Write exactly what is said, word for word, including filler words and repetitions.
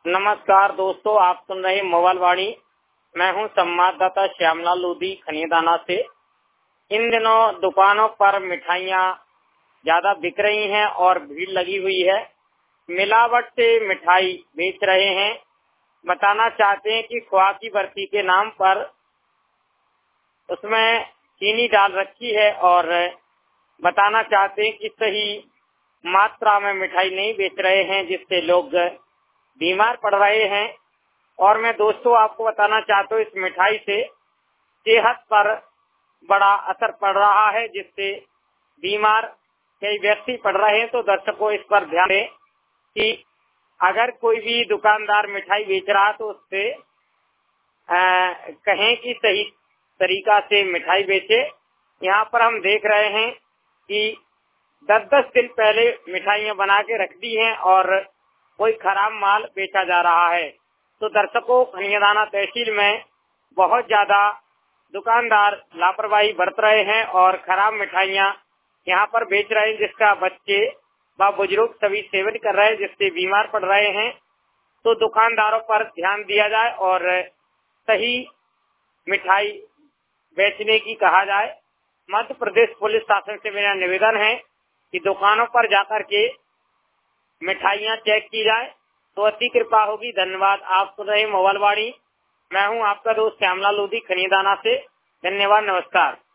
नमस्कार दोस्तों, आप सुन रहे मोबाइल वाणी। मैं हूं संवाददाता श्यामलाल लोधी खनियादाना से। इन दिनों दुकानों पर मिठाइयां ज्यादा बिक रही हैं और भीड़ लगी हुई है। मिलावट से मिठाई बेच रहे हैं। बताना चाहते हैं कि खोआ की बर्फी के नाम पर उसमें चीनी डाल रखी है और बताना चाहते हैं कि सही मात्रा में मिठाई नहीं बेच रहे हैं, जिससे लोग बीमार पड़ रहे हैं। और मैं दोस्तों आपको बताना चाहता हूँ, इस मिठाई से सेहत पर बड़ा असर पड़ रहा है, जिससे बीमार कई व्यक्ति पड़ रहे हैं। तो दर्शकों इस पर ध्यान दें कि अगर कोई भी दुकानदार मिठाई बेच रहा है तो उससे कहें कि सही तरीका से मिठाई बेचे। यहाँ पर हम देख रहे हैं कि दस दस दिन पहले मिठाइयाँ बना के रख दी हैं और कोई खराब माल बेचा जा रहा है। तो दर्शकों, खनियादाना तहसील में बहुत ज्यादा दुकानदार लापरवाही बरत रहे हैं और खराब मिठाइयाँ यहाँ पर बेच रहे हैं, जिसका बच्चे व बुजुर्ग सभी सेवन कर रहे हैं, जिससे बीमार पड़ रहे हैं। तो दुकानदारों पर ध्यान दिया जाए और सही मिठाई बेचने की कहा जाए। मध्य प्रदेश पुलिस शासन से मेरा निवेदन है कि दुकानों पर जाकर के मिठाइयाँ चेक की जाए तो अति कृपा होगी। धन्यवाद। आप सुन रहे मोबाइल वाणी। मैं हूँ आपका दोस्त श्यामलाल लोधी खनियादाना से। धन्यवाद, नमस्कार।